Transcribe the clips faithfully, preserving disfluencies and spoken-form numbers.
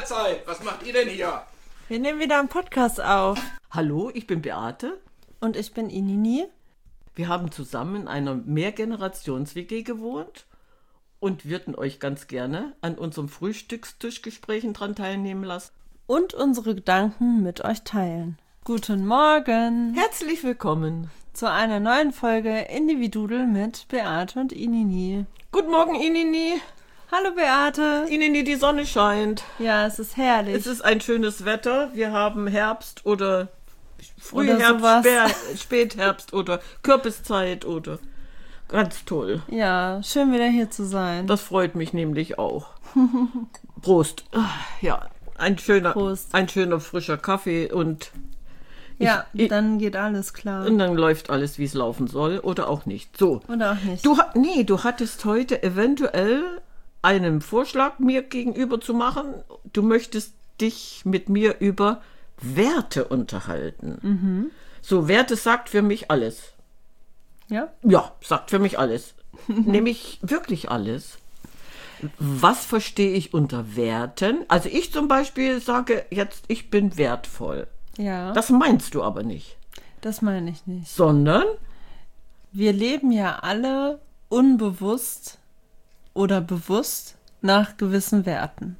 Mahlzeit! Was macht ihr denn hier? Wir nehmen wieder einen Podcast auf. Hallo, ich bin Beate. Und ich bin Inini. Wir haben zusammen in einer Mehrgenerations-W G gewohnt und würden euch ganz gerne an unserem Frühstückstischgesprächen dran teilnehmen lassen. Und unsere Gedanken mit euch teilen. Guten Morgen. Herzlich willkommen zu einer neuen Folge Individudel mit Beate und Inini. Guten Morgen, Inini. Hallo, Beate. Inini, die Sonne scheint. Ja, es ist herrlich. Es ist ein schönes Wetter. Wir haben Herbst oder Frühherbst, oder Spätherbst oder Kürbiszeit oder ganz toll. Ja, schön wieder hier zu sein. Das freut mich nämlich auch. Prost. Ja, ein schöner, Prost. ein schöner frischer Kaffee und ja, ich, dann geht alles klar. Und dann läuft alles, wie es laufen soll oder auch nicht. So. Oder auch nicht. Du, nee, du hattest heute eventuell einen Vorschlag mir gegenüber zu machen. Du möchtest dich mit mir über Werte unterhalten. Mhm. So, Werte sagt für mich alles. Ja? Ja, sagt für mich alles. Nämlich wirklich alles. Was verstehe ich unter Werten? Also ich zum Beispiel sage jetzt, ich bin wertvoll. Ja. Das meinst du aber nicht. Das meine ich nicht. Sondern? Wir leben ja alle unbewusst oder bewusst nach gewissen Werten.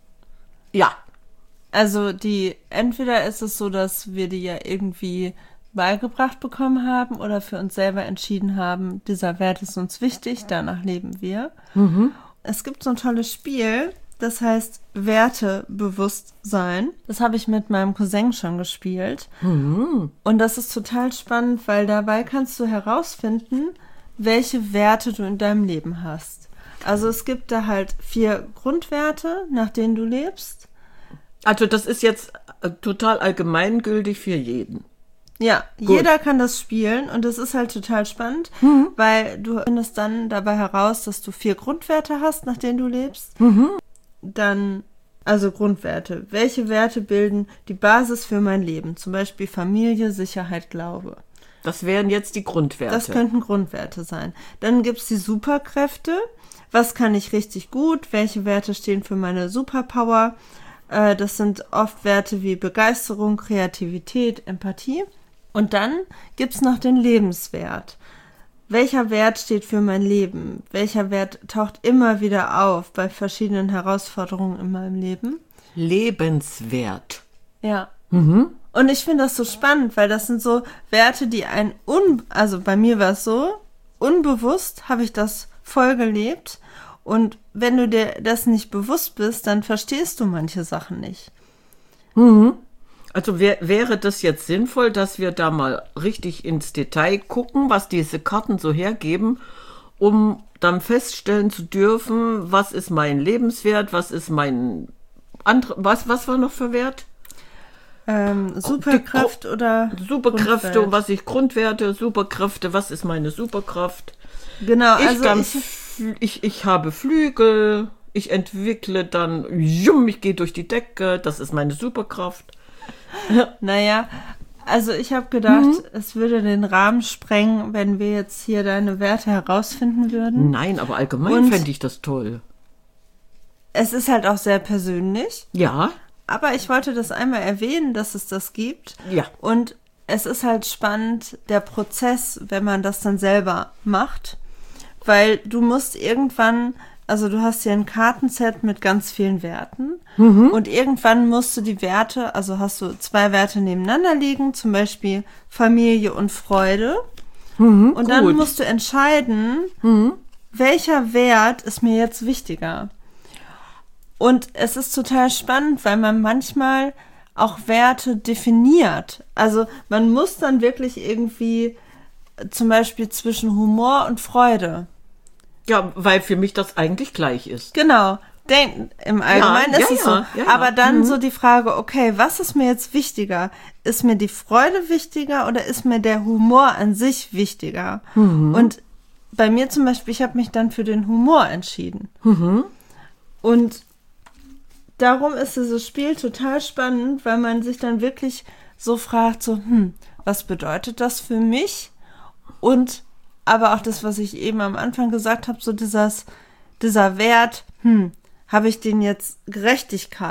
Ja. Also die, entweder ist es so, dass wir die ja irgendwie beigebracht bekommen haben oder für uns selber entschieden haben, dieser Wert ist uns wichtig, danach leben wir. Mhm. Es gibt so ein tolles Spiel, das heißt Wertebewusstsein. Das habe ich mit meinem Cousin schon gespielt. Mhm. Und das ist total spannend, weil dabei kannst du herausfinden, welche Werte du in deinem Leben hast. Also es gibt da halt vier Grundwerte, nach denen du lebst. Also das ist jetzt total allgemeingültig für jeden. Ja, Gut. Jeder kann das spielen und das ist halt total spannend, mhm. weil du findest dann dabei heraus, dass du vier Grundwerte hast, nach denen du lebst. Mhm. Dann, also Grundwerte. Welche Werte bilden die Basis für mein Leben? Zum Beispiel Familie, Sicherheit, Glaube. Das wären jetzt die Grundwerte. Das könnten Grundwerte sein. Dann gibt's die Superkräfte. Was kann ich richtig gut? Welche Werte stehen für meine Superpower? Äh, das sind oft Werte wie Begeisterung, Kreativität, Empathie. Und dann gibt's noch den Lebenswert. Welcher Wert steht für mein Leben? Welcher Wert taucht immer wieder auf bei verschiedenen Herausforderungen in meinem Leben? Lebenswert. Ja. Mhm. Und ich finde das so spannend, weil das sind so Werte, die ein un... Also bei mir war es so, unbewusst habe ich das voll gelebt. Und wenn du dir das nicht bewusst bist, dann verstehst du manche Sachen nicht. Mhm. Also wär, wäre das jetzt sinnvoll, dass wir da mal richtig ins Detail gucken, was diese Karten so hergeben, um dann feststellen zu dürfen, was ist mein Lebenswert, was ist mein andere, was, was war noch für Wert? Ähm, Superkraft Gru- oder Superkräfte, Grundwert. und was ich Grundwerte, Superkräfte, was ist meine Superkraft? Genau, Ich, also kann, ich, ich, ich habe Flügel, ich entwickle dann, jum, ich gehe durch die Decke, das ist meine Superkraft. Naja, also ich habe gedacht, Mhm. es würde den Rahmen sprengen, wenn wir jetzt hier deine Werte herausfinden würden. Nein, aber allgemein Und- fände ich das toll. Es ist halt auch sehr persönlich, Ja, aber ich wollte das einmal erwähnen, dass es das gibt. ja. Und es ist halt spannend, der Prozess, wenn man das dann selber macht, weil du musst irgendwann, also du hast hier ein Kartenset mit ganz vielen Werten Mhm. und irgendwann musst du die Werte, also hast du zwei Werte nebeneinander liegen, zum Beispiel Familie und Freude, Mhm, und dann gut. musst du entscheiden, Mhm. welcher Wert ist mir jetzt wichtiger. Und es ist total spannend, weil man manchmal auch Werte definiert. Also man muss dann wirklich irgendwie äh, zum Beispiel zwischen Humor und Freude. Ja, weil für mich das eigentlich gleich ist. Genau. Denk, im Allgemeinen Ja, ist ja, es so. ja, ja, Aber ja. dann Mhm. so die Frage, okay, was ist mir jetzt wichtiger? Ist mir die Freude wichtiger oder ist mir der Humor an sich wichtiger? Mhm. Und bei mir zum Beispiel, ich habe mich dann für den Humor entschieden. Mhm. Und darum ist dieses Spiel total spannend, weil man sich dann wirklich so fragt, so, hm, was bedeutet das für mich? Und aber auch das, was ich eben am Anfang gesagt habe, so dieses, dieser Wert, hm, habe ich den jetzt Gerechtigkeit?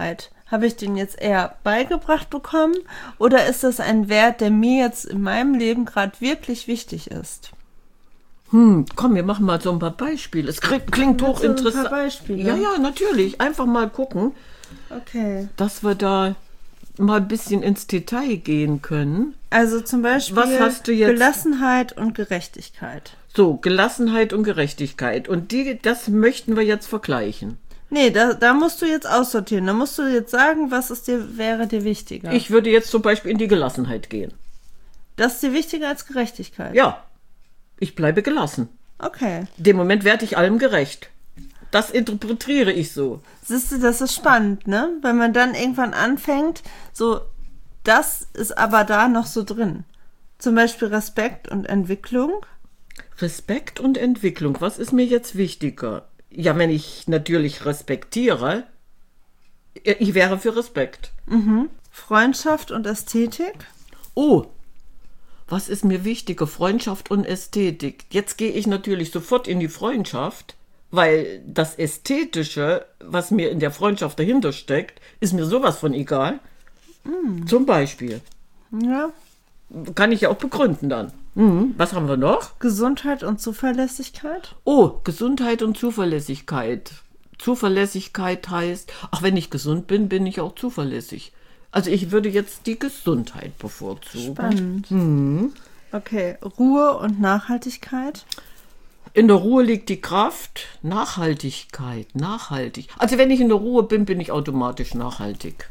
Habe ich den jetzt eher beigebracht bekommen oder ist das ein Wert, der mir jetzt in meinem Leben gerade wirklich wichtig ist? Hm, komm, wir machen mal so ein paar Beispiele. Es klingt, klingt hochinteressant. So ein paar Beispiele. Ja, ja, natürlich. Einfach mal gucken, Okay. dass wir da mal ein bisschen ins Detail gehen können. Also zum Beispiel Was hast du jetzt? Gelassenheit und Gerechtigkeit. So, Gelassenheit und Gerechtigkeit. Und die, das möchten wir jetzt vergleichen. Nee, da, da musst du jetzt aussortieren. Da musst du jetzt sagen, was ist dir, wäre dir wichtiger. Ich würde jetzt zum Beispiel in die Gelassenheit gehen. Das ist dir wichtiger als Gerechtigkeit? Ja, ich bleibe gelassen. Okay. In dem Moment werde ich allem gerecht. Das interpretiere ich so. Siehst du, das ist spannend, ne? Wenn man dann irgendwann anfängt, so, das ist aber da noch so drin. Zum Beispiel Respekt und Entwicklung. Respekt und Entwicklung, was ist mir jetzt wichtiger? Ja, wenn ich natürlich respektiere, ich wäre für Respekt. Mhm. Freundschaft und Ästhetik. Oh, was ist mir wichtiger? Freundschaft und Ästhetik. Jetzt gehe ich natürlich sofort in die Freundschaft, weil das Ästhetische, was mir in der Freundschaft dahinter steckt, ist mir sowas von egal. Mhm. Zum Beispiel. Ja. Kann ich ja auch begründen dann. Mhm. Was haben wir noch? Gesundheit und Zuverlässigkeit. Oh, Gesundheit und Zuverlässigkeit. Zuverlässigkeit heißt, ach, wenn ich gesund bin, bin ich auch zuverlässig. Also ich würde jetzt die Gesundheit bevorzugen. Spannend. Mhm. Okay, Ruhe und Nachhaltigkeit. In der Ruhe liegt die Kraft. Nachhaltigkeit, nachhaltig. Also wenn ich in der Ruhe bin, bin ich automatisch nachhaltig.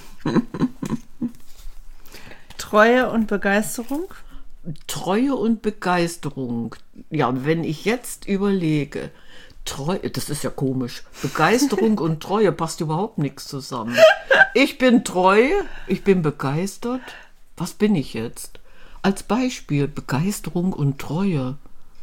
Treue und Begeisterung. Treue und Begeisterung. Ja, wenn ich jetzt überlege, Treue, das ist ja komisch. Begeisterung und Treue passt überhaupt nichts zusammen. Ich bin treu, ich bin begeistert. Was bin ich jetzt? Als Beispiel, Begeisterung und Treue.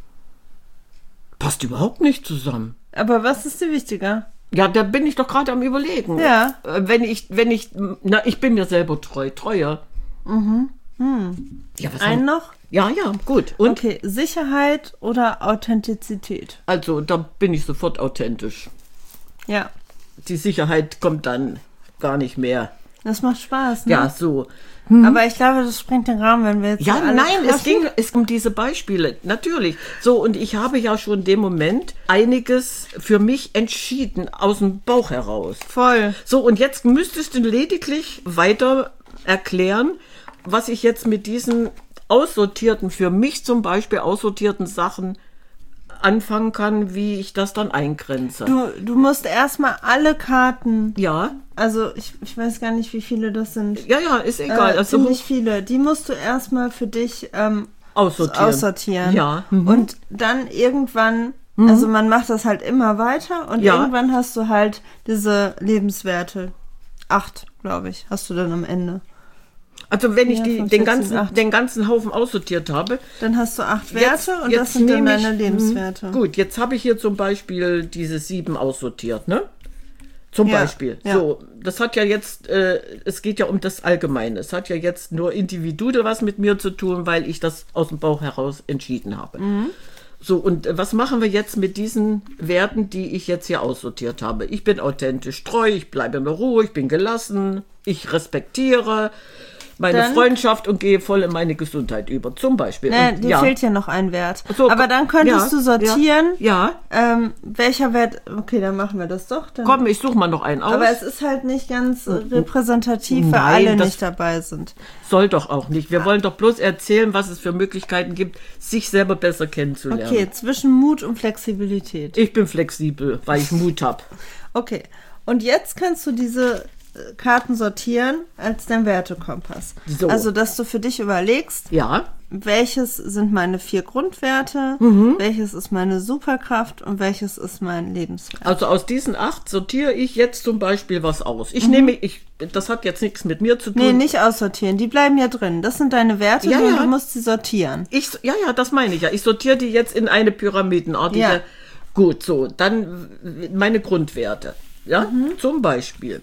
Passt überhaupt nicht zusammen. Aber was ist dir wichtiger? Ja, da bin ich doch gerade am Überlegen. Ja. Äh, Wenn ich, wenn ich, na, ich bin mir selber treu, treuer. Mhm. Hm. Ja, was Ein haben- noch? Ja, ja, gut. Und Okay, Sicherheit oder Authentizität? also, da bin ich sofort authentisch. Ja, Die Sicherheit kommt dann gar nicht mehr. das macht Spaß, ne? Ja, so. Aber ich glaube, das sprengt den Rahmen, wenn wir jetzt Ja, hier alle nein, es treffen. ging es um diese Beispiele, natürlich. So, und ich habe ja schon in dem Moment einiges für mich entschieden, aus dem Bauch heraus. Voll. So, und jetzt müsstest du lediglich weiter erklären, was ich jetzt mit diesen aussortierten, für mich zum Beispiel aussortierten Sachen anfangen kann, wie ich das dann eingrenze. Du, du musst erstmal alle Karten, Ja, also ich, ich weiß gar nicht, wie viele das sind. ja, ja, ist egal. Äh, also ziemlich viele. Die musst du erstmal für dich ähm, aussortieren. aussortieren. Ja. Mhm. Und dann irgendwann, also man macht das halt immer weiter und Ja. irgendwann hast du halt diese Lebenswerte. Acht, glaube ich, hast du dann am Ende. Also wenn ich Ja, die, fünf, den, sechs, ganzen, sieben, acht. den ganzen Haufen aussortiert habe, Dann hast du acht Werte Jetzt- und jetzt das sind dann nehme ich- deine Lebenswerte. Mhm. Gut, jetzt habe ich hier zum Beispiel diese sieben aussortiert, ne? Zum Ja, Beispiel. ja. So, das hat ja jetzt, äh, es geht ja um das Allgemeine. Es hat ja jetzt nur individuell was mit mir zu tun, weil ich das aus dem Bauch heraus entschieden habe. Mhm. So, und äh, was machen wir jetzt mit diesen Werten, die ich jetzt hier aussortiert habe? Ich bin authentisch treu, ich bleibe in der Ruhe, ich bin gelassen, ich respektiere meine Dann- Freundschaft und gehe voll in meine Gesundheit über, zum Beispiel. Ne, Und, dir ja. fehlt ja noch ein Wert. So, Aber dann könntest ja, du sortieren, Ja, ähm, welcher Wert, okay, dann machen wir das doch. Dann. komm, ich suche mal noch einen aus. Aber es ist halt nicht ganz äh, repräsentativ, weil Nein, alle das- nicht dabei sind. Soll doch auch nicht. Wir wollen doch bloß erzählen, was es für Möglichkeiten gibt, sich selber besser kennenzulernen. Okay, zwischen Mut und Flexibilität. Ich bin flexibel, weil ich Mut habe. Okay, und jetzt kannst du diese äh, Karten sortieren als dein Wertekompass. So. Also, dass du für dich überlegst, Ja, welches sind meine vier Grundwerte, Mhm. welches ist meine Superkraft und welches ist mein Lebenswert. also aus diesen acht sortiere ich jetzt zum Beispiel was aus. Mhm. Ich nehme, ich, das hat jetzt nichts mit mir zu tun. Nee, nicht aussortieren, die bleiben ja drin. Das sind deine Werte, Ja, nur ja. du musst sie sortieren. Ich, ja, ja, das meine ich ja. Ich sortiere die jetzt in eine pyramidenartige. Ja. Gut, so, dann meine Grundwerte. Ja, Mhm. zum Beispiel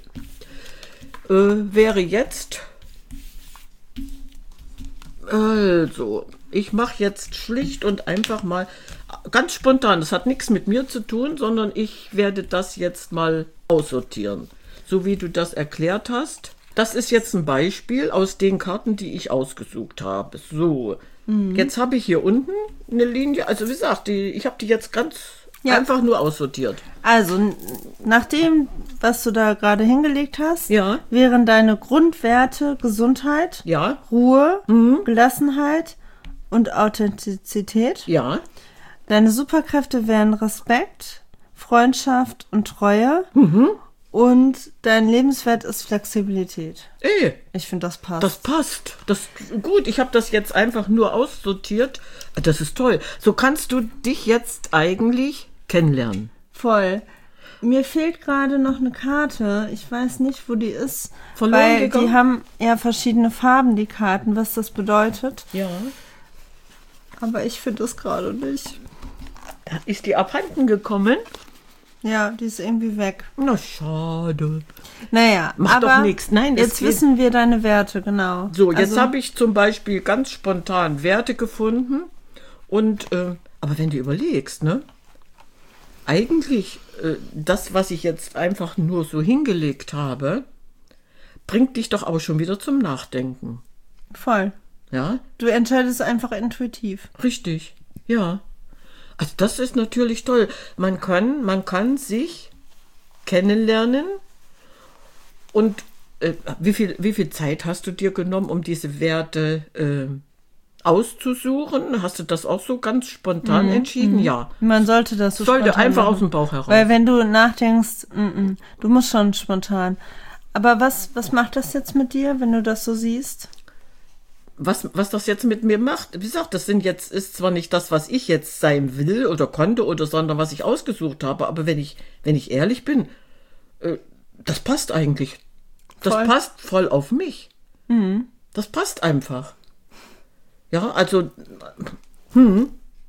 äh, wäre jetzt, also, ich mache jetzt schlicht und einfach mal, ganz spontan, das hat nichts mit mir zu tun, sondern ich werde das jetzt mal aussortieren. so wie du das erklärt hast. Das ist jetzt ein Beispiel aus den Karten, die ich ausgesucht habe. So, mhm. Jetzt habe ich hier unten eine Linie. Also wie gesagt, die, ich habe die jetzt ganz ja. einfach nur aussortiert. Also, nach dem, was du da gerade hingelegt hast, ja. wären deine Grundwerte Gesundheit, ja. Ruhe, mhm. Gelassenheit und Authentizität. Ja. Deine Superkräfte wären Respekt, Freundschaft und Treue. Mhm. Und dein Lebenswert ist Flexibilität. Ey, ich finde, das passt. Das passt. Das, gut, ich habe das jetzt einfach nur aussortiert. Das ist toll. So kannst du dich jetzt eigentlich kennenlernen. Voll. Mir fehlt gerade noch eine Karte. Ich weiß nicht, wo die ist. Verloren weil gegangen? Die haben ja verschiedene Farben, die Karten, was das bedeutet. Ja. Aber ich finde das gerade nicht. Ist die abhanden gekommen? Ja, die ist irgendwie weg. Na, schade. Naja, macht aber doch nichts. Nein, jetzt wissen wir deine Werte, genau. So, jetzt also, habe ich zum Beispiel ganz spontan Werte gefunden. Und, äh, aber wenn du überlegst, ne? Eigentlich, äh, das, was ich jetzt einfach nur so hingelegt habe, bringt dich doch aber schon wieder zum Nachdenken. Voll. Ja? Du entscheidest einfach intuitiv. Richtig, ja. Also das ist natürlich toll. Man kann, man kann sich kennenlernen. Und äh, wie viel, wie viel Zeit hast du dir genommen, um diese Werte äh, auszusuchen? Hast du das auch so ganz spontan mhm, entschieden? Mhm. Ja. Man sollte das so Sollte spontan einfach machen. aus dem Bauch heraus. Weil wenn du nachdenkst, m-m, du musst schon spontan. Aber was, was macht das jetzt mit dir, wenn du das so siehst? Was, was das jetzt mit mir macht, wie gesagt, das sind jetzt, ist zwar nicht das, was ich jetzt sein will oder konnte oder, sondern was ich ausgesucht habe, aber wenn ich, wenn ich ehrlich bin, äh, das passt eigentlich. Das voll. passt voll auf mich. Mhm. Das passt einfach. Ja, also, hm,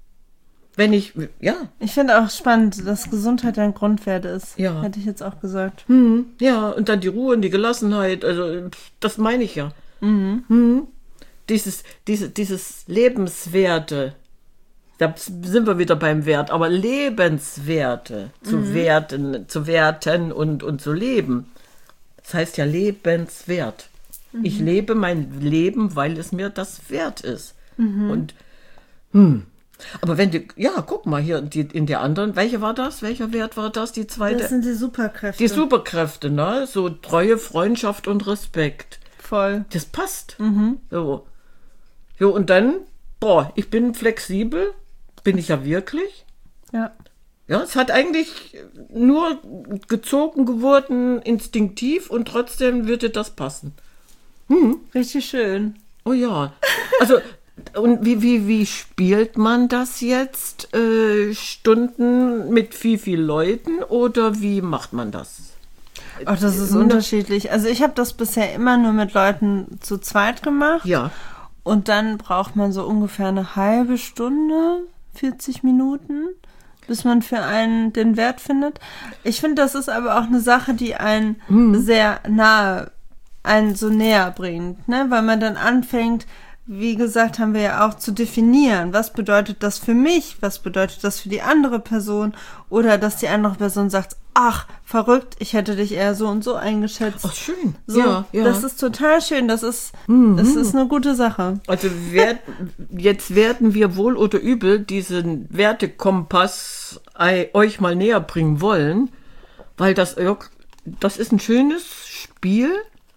wenn ich, ja. Ich finde auch spannend, dass Gesundheit ein Grundwert ist. Ja. Hätte ich jetzt auch gesagt. Hm, ja, und dann die Ruhe und die Gelassenheit, also, das meine ich ja. Mhm. Hm. Dieses, diese, dieses Lebenswerte, da sind wir wieder beim Wert, aber Lebenswerte zu mhm. werten, zu werten und, und zu leben. Das heißt ja lebenswert. Mhm. Ich lebe mein Leben, weil es mir das wert ist. Mhm. Und, hm. Aber wenn du, ja, guck mal hier die, in der anderen, welche war das? Welcher Wert war das? Die zweite? Das sind die Superkräfte. Die Superkräfte, ne? So Treue, Freundschaft und Respekt. Voll. Das passt. Mhm. So. Jo, und dann, boah, ich bin flexibel, bin ich ja wirklich. Ja. Ja, es hat eigentlich nur gezogen geworden, instinktiv und trotzdem würde das passen. Hm. Richtig schön. Oh ja. Also, und wie, wie, wie spielt man das jetzt? Äh, Stunden mit wie vielen Leuten oder wie macht man das? Ach, das ist unterschiedlich. Also ich habe das bisher immer nur mit Leuten zu zweit gemacht. Ja. Und dann braucht man so ungefähr eine halbe Stunde, vierzig Minuten, bis man für einen den Wert findet. Ich finde, das ist aber auch eine Sache, die einen mhm. sehr nahe, einen so näher bringt, ne? Weil man dann anfängt, wie gesagt, haben wir ja auch zu definieren, was bedeutet das für mich, was bedeutet das für die andere Person oder dass die andere Person sagt, ach, verrückt, ich hätte dich eher so und so eingeschätzt. Ach, schön. So, ja, ja. Das ist total schön, das ist, mhm. das ist eine gute Sache. Also werd, jetzt werden wir wohl oder übel diesen Wertekompass euch mal näher bringen wollen, weil das, das ist ein schönes Spiel,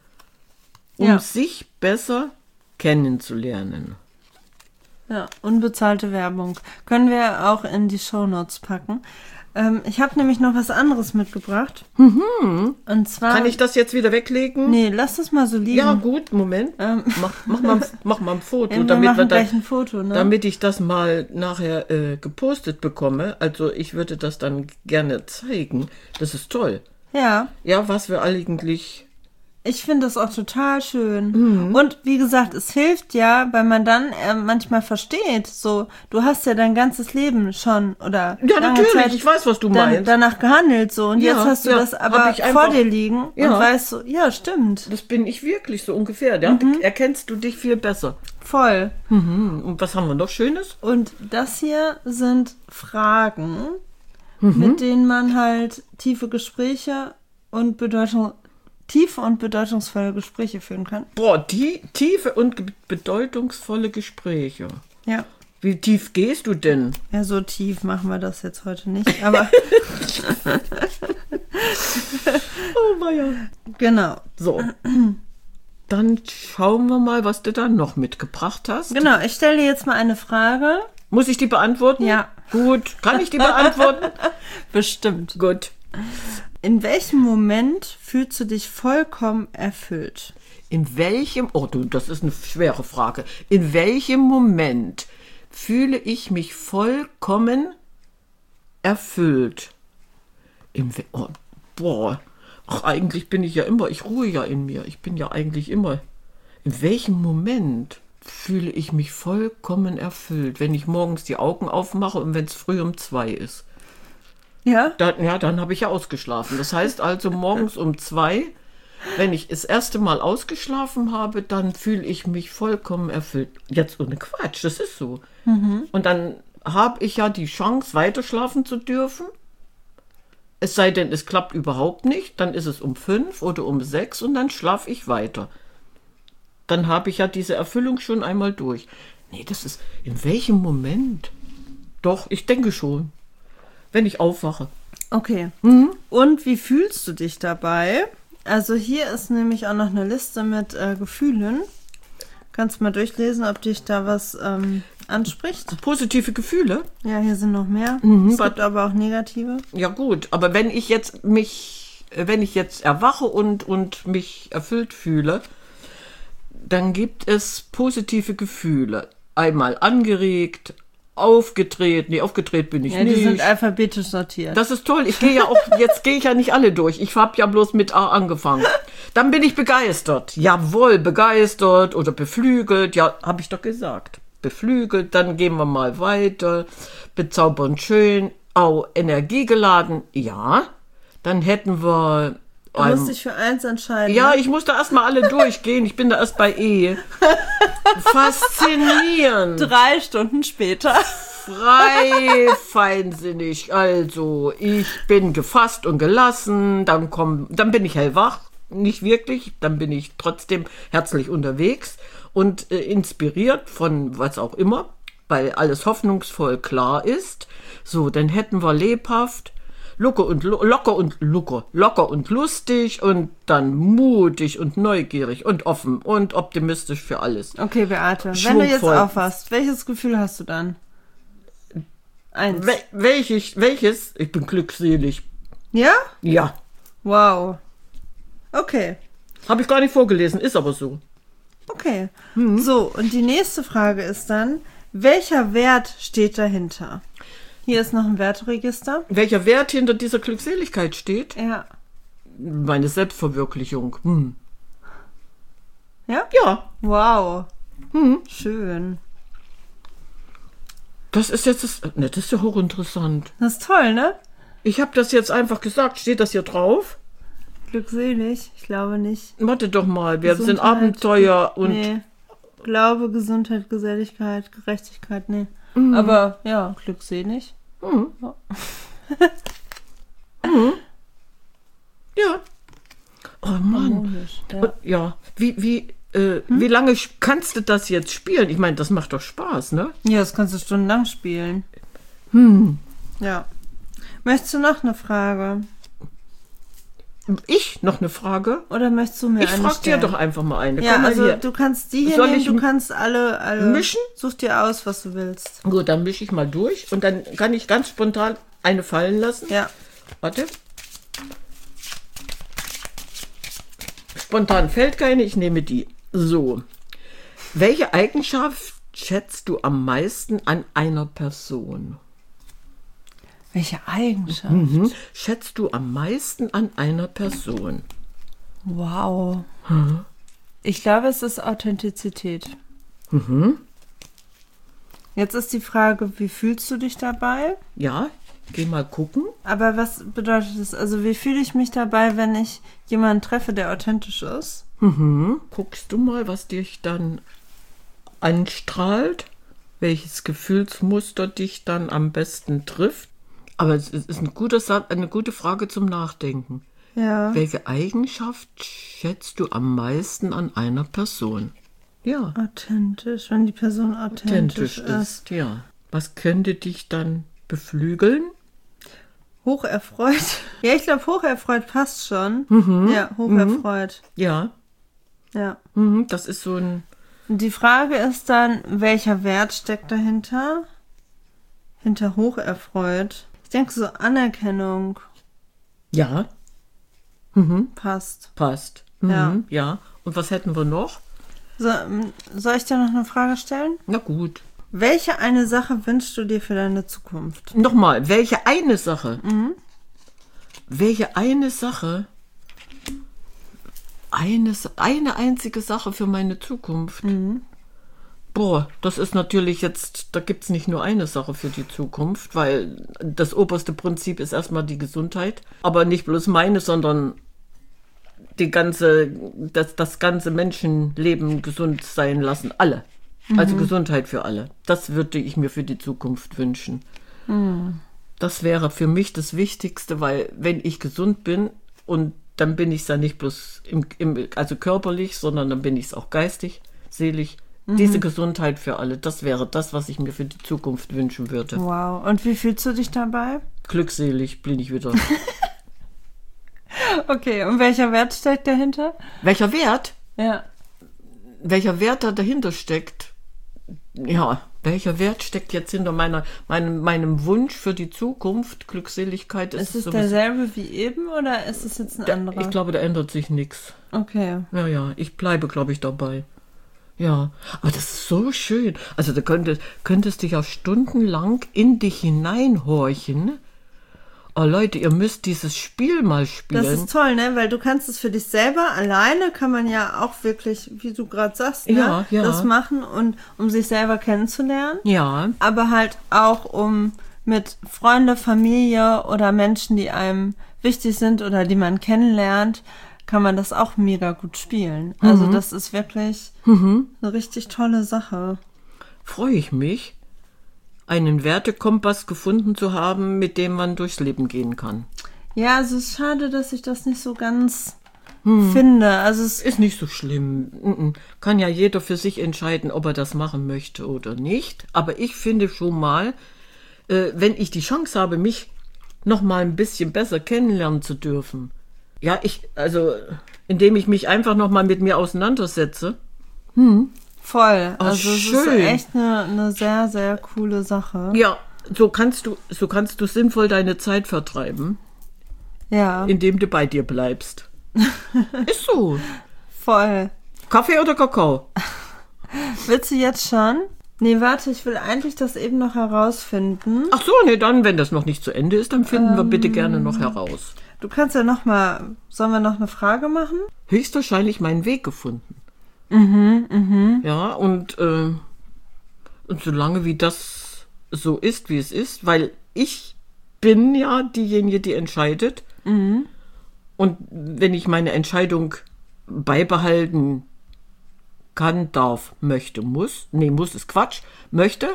um ja. sich besser kennenzulernen. Ja, unbezahlte Werbung. Können wir auch in die Shownotes packen. Ähm, ich habe nämlich noch was anderes mitgebracht. Mhm. Und zwar... Kann ich das jetzt wieder weglegen? Nee, lass das mal so liegen. Ja, gut, Moment. Ähm. Mach, mach, mal, mach mal ein Foto, wir damit, machen wir dann, gleich ein Foto, ne? damit ich das mal nachher äh, gepostet bekomme. Also ich würde das dann gerne zeigen. Das ist toll. Ja. Ja, was wir eigentlich... Ich finde das auch total schön. Mhm. Und wie gesagt, es hilft ja, weil man dann äh, manchmal versteht, so, du hast ja dein ganzes Leben schon oder ja, lange natürlich, Zeit ich weiß, was du dann, meinst. danach gehandelt so und ja, jetzt hast du ja, das aber ich einfach, vor dir liegen ja. und weißt so, ja, stimmt. Das bin ich wirklich so ungefähr. Da mhm. erkennst du dich viel besser. Voll. Mhm. Und was haben wir noch Schönes? Und das hier sind Fragen, mhm. mit denen man halt tiefe Gespräche und Bedeutung tiefe und bedeutungsvolle Gespräche führen kann. Boah, die tiefe und ge- bedeutungsvolle Gespräche. Ja. Wie tief gehst du denn? Ja, so tief machen wir das jetzt heute nicht, aber Oh mein genau. So. Dann schauen wir mal, was du da noch mitgebracht hast. Genau, ich stelle dir jetzt mal eine Frage. Muss ich die beantworten? Ja. Gut. Kann ich die beantworten? Bestimmt. Gut. In welchem Moment fühlst du dich vollkommen erfüllt? In welchem, oh du, das ist eine schwere Frage. In welchem Moment fühle ich mich vollkommen erfüllt? Im, We- oh, boah, ach, eigentlich bin ich ja immer, ich ruhe ja in mir. Ich bin ja eigentlich immer. In welchem Moment fühle ich mich vollkommen erfüllt? Wenn ich morgens die Augen aufmache und wenn es früh um zwei ist. Ja? Dann, ja, dann habe ich ja ausgeschlafen. Das heißt also morgens um zwei, wenn ich das erste Mal ausgeschlafen habe, dann fühle ich mich vollkommen erfüllt. Jetzt ohne Quatsch, das ist so. Mhm. Und dann habe ich ja die Chance, weiter schlafen zu dürfen. Es sei denn, es klappt überhaupt nicht, dann ist es um fünf oder um sechs und dann schlafe ich weiter. Dann habe ich ja diese Erfüllung schon einmal durch. Nee, das ist, in welchem Moment? Doch, ich denke schon. Wenn ich aufwache. Okay. Mhm. Und wie fühlst du dich dabei? Also hier ist nämlich auch noch eine Liste mit äh, Gefühlen. Kannst mal durchlesen, ob dich da was ähm, anspricht. Positive Gefühle? Ja, hier sind noch mehr. Mhm, Es gibt aber auch negative. Ja gut, aber wenn ich jetzt mich, wenn ich jetzt erwache und, und mich erfüllt fühle, dann gibt es positive Gefühle. Einmal angeregt, aufgedreht, nee, aufgedreht bin ich Ja, nicht. die sind alphabetisch sortiert. Das ist toll. Ich gehe ja auch, jetzt gehe ich ja nicht alle durch. Ich habe ja bloß mit A angefangen. Dann bin ich begeistert. Jawohl, begeistert oder beflügelt. Ja, habe ich doch gesagt. Beflügelt, dann gehen wir mal weiter. Bezaubernd schön. Au, energiegeladen. Ja. Dann hätten wir. Du musst dich für eins entscheiden. Ja, ne? ich muss da erstmal alle durchgehen. Ich bin da erst bei E. Faszinierend. Drei Stunden später. Frei, feinsinnig. Also, ich bin gefasst und gelassen. Dann komm, dann bin ich hellwach. Nicht wirklich. Dann bin ich trotzdem herzlich unterwegs und äh, inspiriert von was auch immer, weil alles hoffnungsvoll klar ist. So, dann hätten wir lebhaft. Locker und locker und locker, locker und lustig und dann mutig und neugierig und offen und optimistisch für alles. Okay, Beate, wenn du jetzt Schwungvoll. aufwachst, welches Gefühl hast du dann? Eins. Wel welches, welches? Ich bin glückselig. Ja? Ja, Wow. Okay. habe ich gar nicht vorgelesen, ist aber so. Okay. So, und die nächste Frage ist dann, welcher Wert steht dahinter? Hier ist noch ein Werteregister. Welcher Wert hinter dieser Glückseligkeit steht? Ja. Meine Selbstverwirklichung. Hm. Ja? Ja, Wow. hm. Schön. Das ist jetzt das, ne, das ist ja hochinteressant. Das ist toll, ne? Ich habe das jetzt einfach gesagt. Steht das hier drauf? Glückselig? Ich glaube nicht. Warte doch mal, wir sind Gesundheit. Abenteuer und Nee. Glaube, Gesundheit, Geselligkeit, Gerechtigkeit, nee. Aber ja, glückselig. Mhm. Ja. Mhm. Ja. Oh Mann. Harmonisch, ja. Und, ja. Wie, wie, äh, wie lange sch- kannst du das jetzt spielen? Ich meine, das macht doch Spaß, ne? Ja, das kannst du stundenlang spielen. Hm. Ja. Möchtest du noch eine Frage? Ich noch eine Frage? Oder möchtest du mir Ich eine frag dir stellen? doch einfach mal eine. Ja, Komm mal also hier. du kannst die hier Soll nehmen, ich du m- kannst alle, alle mischen? Such dir aus, was du willst. Gut, dann mische ich mal durch und dann kann ich ganz spontan eine fallen lassen. Ja. Warte. Spontan fällt keine, ich nehme die. So. Welche Eigenschaft schätzt du am meisten an einer Person? Welche Eigenschaft? Mhm. Schätzt du am meisten an einer Person? Wow. Ich glaube, es ist Authentizität. Mhm. Jetzt ist die Frage, wie fühlst du dich dabei? Ja, geh mal gucken. Aber was bedeutet das? Also wie fühle ich mich dabei, wenn ich jemanden treffe, der authentisch ist? Mhm. Guckst du mal, was dich dann anstrahlt? Welches Gefühlsmuster dich dann am besten trifft? Aber es ist eine gute, Sa- eine gute Frage zum Nachdenken. Ja. Welche Eigenschaft schätzt du am meisten an einer Person? Ja. Authentisch, wenn die Person authentisch, Authentisch ist, ja. Was könnte dich dann beflügeln? Hocherfreut. Ja, ich glaube, hocherfreut passt schon. Mhm. Ja, hocherfreut. Ja. Ja. Mhm, das ist so ein... Und die Frage ist dann, welcher Wert steckt dahinter? Hinter hocherfreut. Ich denke, so Anerkennung Ja. Mhm. passt. Passt. Mhm. Ja. Ja. Und was hätten wir noch? So, soll ich dir noch eine Frage stellen? Na gut. Welche eine Sache wünschst du dir für deine Zukunft? Nochmal, welche eine Sache? Mhm. Welche eine Sache? Eine, eine einzige Sache für meine Zukunft. Mhm. Boah, das ist natürlich jetzt, da gibt es nicht nur eine Sache für die Zukunft, weil das oberste Prinzip ist erstmal die Gesundheit. Aber nicht bloß meine, sondern die ganze, das, das ganze Menschenleben gesund sein lassen. Alle. Mhm. Also Gesundheit für alle. Das würde ich mir für die Zukunft wünschen. Mhm. Das wäre für mich das Wichtigste, weil wenn ich gesund bin und dann bin ich es ja nicht bloß im, im, also körperlich, sondern dann bin ich es auch geistig, seelisch. Mhm. Diese Gesundheit für alle, das wäre das, was ich mir für die Zukunft wünschen würde. Wow. Und wie fühlst du dich dabei? Glückselig bin ich wieder. Okay, und welcher Wert steckt dahinter? Welcher Wert? Ja. Welcher Wert da dahinter steckt? Ja, welcher Wert steckt jetzt hinter meiner, meinem, meinem Wunsch für die Zukunft? Glückseligkeit ist, ist es sowieso, derselbe wie eben oder ist es jetzt ein da, anderer? Ich glaube, da ändert sich nichts. Okay. Ja, ja, ich bleibe, glaube ich, dabei. Ja, aber das ist so schön. Also da könntest, könntest dich ja stundenlang in dich hineinhorchen. Oh Leute, ihr müsst dieses Spiel mal spielen. Das ist toll, ne? Weil du kannst es für dich selber, alleine kann man ja auch wirklich, wie du gerade sagst, ne? Ja, ja. das machen, und um sich selber kennenzulernen. Ja. Aber halt auch, um mit Freunde, Familie oder Menschen, die einem wichtig sind oder die man kennenlernt, kann man das auch mega gut spielen. Mhm. Also das ist wirklich mhm. eine richtig tolle Sache. Freue ich mich, einen Wertekompass gefunden zu haben, mit dem man durchs Leben gehen kann. Ja, also es ist schade, dass ich das nicht so ganz hm. finde. Also es ist nicht so schlimm. Kann ja jeder für sich entscheiden, ob er das machen möchte oder nicht. Aber ich finde schon mal, äh, wenn ich die Chance habe, mich noch mal ein bisschen besser kennenlernen zu dürfen. Ja, ich, also, indem ich mich einfach noch mal mit mir auseinandersetze. Hm. Voll. Oh, also schön. Es ist echt eine, eine sehr, sehr coole Sache. Ja, so kannst du, so kannst du sinnvoll deine Zeit vertreiben. Ja. Indem du bei dir bleibst. Ist so. Voll. Kaffee oder Kakao? Willst du jetzt schon? Nee, warte, ich will eigentlich das eben noch herausfinden. Ach so, nee, dann, wenn das noch nicht zu Ende ist, dann finden ähm, wir bitte gerne noch heraus. Du kannst ja noch mal, sollen wir noch eine Frage machen? Höchstwahrscheinlich meinen Weg gefunden. Mhm, mhm. Ja, und, äh, und solange wie das so ist, wie es ist, weil ich bin ja diejenige, die entscheidet. Mhm. Und wenn ich meine Entscheidung beibehalten kann, darf, möchte, muss, nee, muss ist Quatsch, möchte,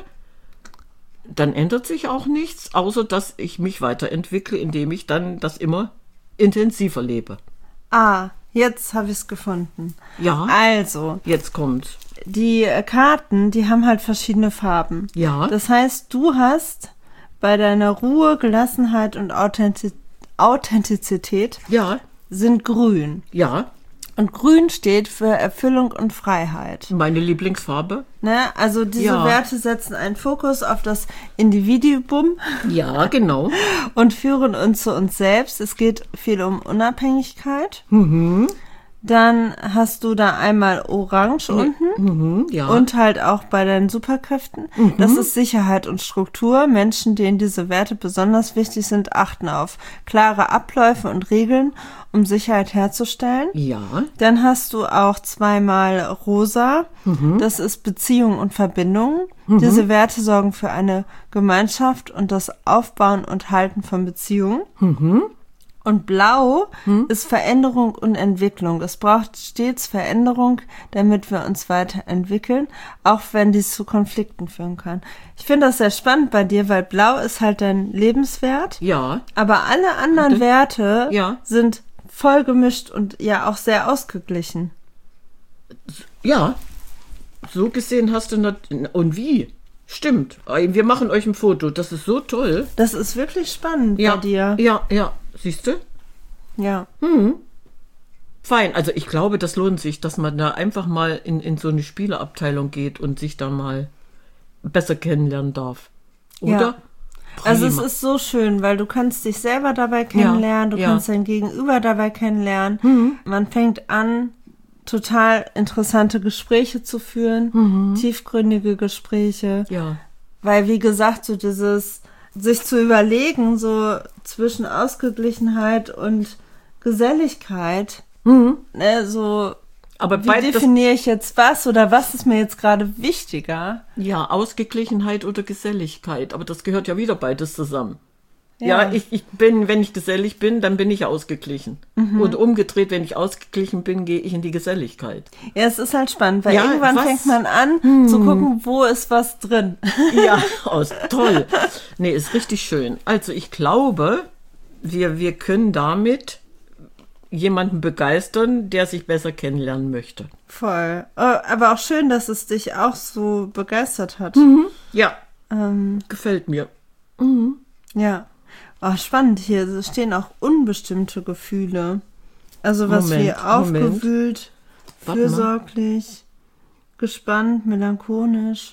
dann ändert sich auch nichts, außer dass ich mich weiterentwickle, indem ich dann das immer intensiver lebe. Ah, jetzt habe ich es gefunden. Ja. Also. Jetzt kommt's. Die Karten, die haben halt verschiedene Farben. Ja. Das heißt, du hast bei deiner Ruhe, Gelassenheit und Authentiz- Authentizität ja. sind grün. Ja. Und grün steht für Erfüllung und Freiheit. Meine Lieblingsfarbe. Ne? Also diese ja. Werte setzen einen Fokus auf das Individuum. Ja, genau. Und führen uns zu uns selbst. Es geht viel um Unabhängigkeit. Mhm. Dann hast du da einmal Orange unten mhm, ja. und halt auch bei deinen Superkräften. Mhm. Das ist Sicherheit und Struktur. Menschen, denen diese Werte besonders wichtig sind, achten auf klare Abläufe und Regeln, um Sicherheit herzustellen. Ja. Dann hast du auch zweimal Rosa. Mhm. Das ist Beziehung und Verbindung. Mhm. Diese Werte sorgen für eine Gemeinschaft und das Aufbauen und Halten von Beziehungen. Mhm. Und Blau hm? ist Veränderung und Entwicklung. Es braucht stets Veränderung, damit wir uns weiterentwickeln, auch wenn dies zu Konflikten führen kann. Ich finde das sehr spannend bei dir, weil Blau ist halt dein Lebenswert. Ja. Aber alle anderen Und, Werte ja. sind voll gemischt und ja auch sehr ausgeglichen. Ja, so gesehen hast du... Not- und wie? Stimmt. Wir machen euch ein Foto. Das ist so toll. Das ist wirklich spannend Ja, bei dir. ja, ja. Siehst du? Ja. Hm. Fein. Also ich glaube, das lohnt sich, dass man da einfach mal in, in so eine Spieleabteilung geht und sich da mal besser kennenlernen darf. Oder? Ja. Also es Prima. ist so schön, weil du kannst dich selber dabei kennenlernen, du ja. kannst dein Gegenüber dabei kennenlernen. Mhm. Man fängt an, total interessante Gespräche zu führen, Mhm. tiefgründige Gespräche. Ja. Weil, wie gesagt, so dieses, sich zu überlegen, so zwischen Ausgeglichenheit und Geselligkeit, Mhm. ne, so, Aber wie beides, definiere ich jetzt was oder was ist mir jetzt gerade wichtiger? ja, Ausgeglichenheit oder Geselligkeit. Aber das gehört ja wieder beides zusammen. Ja, Ja. ich, ich bin, wenn ich gesellig bin, dann bin ich ausgeglichen. Mhm. Und umgedreht, wenn ich ausgeglichen bin, gehe ich in die Geselligkeit. Ja, es ist halt spannend, weil Ja, irgendwann was- fängt man an zu gucken, wo ist was drin. Ja, aus, toll. Nee, ist richtig schön. Also ich glaube, wir, wir können damit jemanden begeistern, der sich besser kennenlernen möchte. Voll. Äh, Aber auch schön, dass es dich auch so begeistert hat. Ja, Ähm, gefällt mir. ja. Oh, spannend hier. Es stehen auch unbestimmte Gefühle. Also was Moment, wie Moment. aufgewühlt, Warte mal. fürsorglich, gespannt, melancholisch.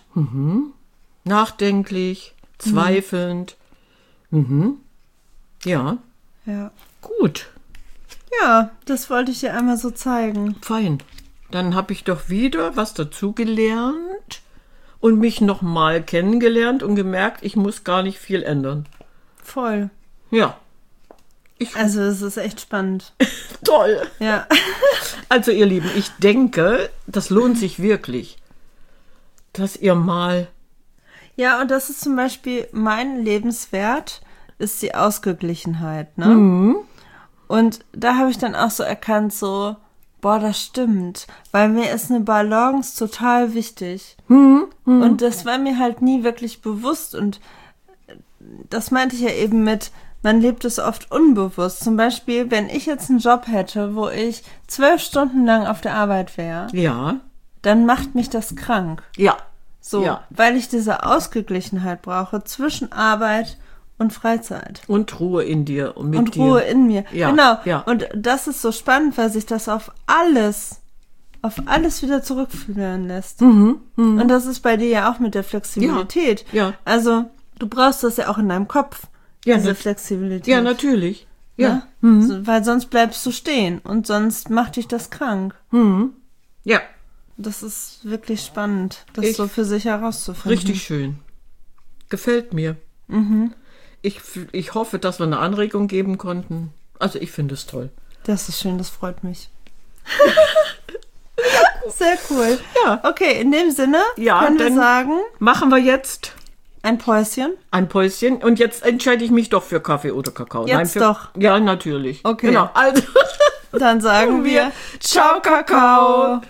Nachdenklich, zweifelnd. Mhm. Ja, Ja. gut. Ja, das wollte ich dir einmal so zeigen. Fein. Dann habe ich doch wieder was dazugelernt und mich nochmal kennengelernt und gemerkt, ich muss gar nicht viel ändern. Voll. Ja. Ich, Also es ist echt spannend. toll. Ja. Also ihr Lieben, ich denke, das lohnt sich wirklich, dass ihr mal... Ja, und das ist zum Beispiel mein Lebenswert, ist die Ausgeglichenheit, ne? Und da habe ich dann auch so erkannt, so, boah, das stimmt, weil mir ist eine Balance total wichtig. Und das war mir halt nie wirklich bewusst und das meinte ich ja eben mit, man lebt es oft unbewusst. Zum Beispiel, wenn ich jetzt einen Job hätte, wo ich zwölf Stunden lang auf der Arbeit wäre, Ja, dann macht mich das krank. ja, So, Ja. weil ich diese Ausgeglichenheit brauche zwischen Arbeit und Freizeit. und Ruhe in dir und mit Und dir. Ruhe in mir. Ja, Genau. ja. Und das ist so spannend, weil sich das auf alles, auf alles wieder zurückführen lässt. Und das ist bei dir ja auch mit der Flexibilität. Mhm, Ja, ja. Also, du brauchst das ja auch in deinem Kopf, Ja, diese nat- Flexibilität. Ja, natürlich. Ja, Ne? So, weil sonst bleibst du stehen und sonst macht dich das krank. ja, Das ist wirklich spannend, das Ich- so für sich herauszufinden. richtig schön. Gefällt mir. Ich, f- ich hoffe, dass wir eine Anregung geben konnten. Also ich finde es toll. Das ist schön, das freut mich. Sehr cool. Ja. Okay, in dem Sinne Ja, können wir dann- sagen, Machen wir jetzt ein Päuschen. ein Päuschen und jetzt entscheide ich mich doch für Kaffee oder Kakao. Jetzt für, doch. Ja, natürlich. Okay. Genau. Also, Dann sagen wir Ciao, Kakao.